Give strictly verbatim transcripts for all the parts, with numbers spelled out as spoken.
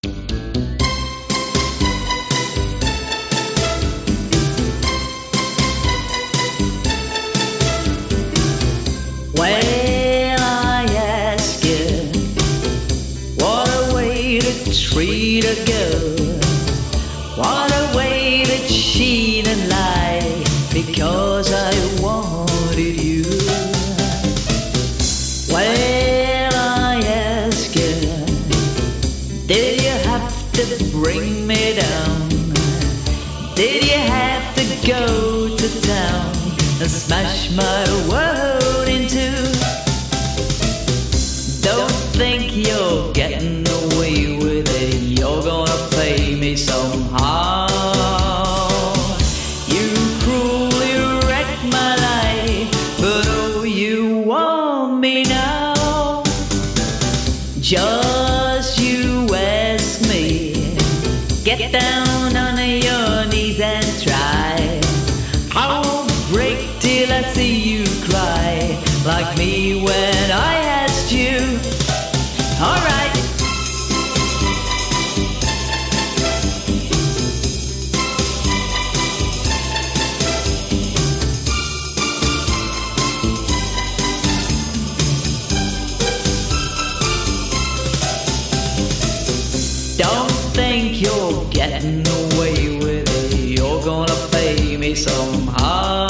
Well, I ask you, what a way to treat a girl, what a way to cheat and lie, because I wanted you. Well, I ask you, did you have to bring me down? Did you have to go to town and smash my world in two? Don't think you're getting away with it, you're gonna pay me somehow. You cruelly wrecked my life, but oh, you want me now. Just you ask me, get down on your knees and try. I won't break till I see you cry, like me when I asked you. Alright. Don't think you're getting away with it, you're gonna pay me somehow.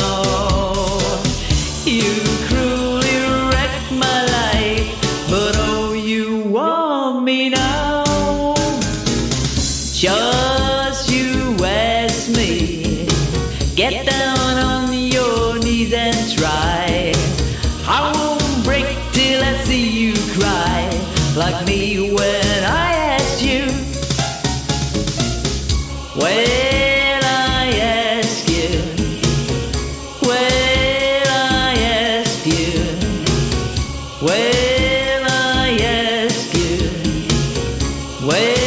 You cruelly wrecked my life, but oh, you want me now. Just you ask me, get down on your knees and try. I won't break till I see you cry, like me when I asked you. Well, I ask you, well, I ask you, well, I ask you, well.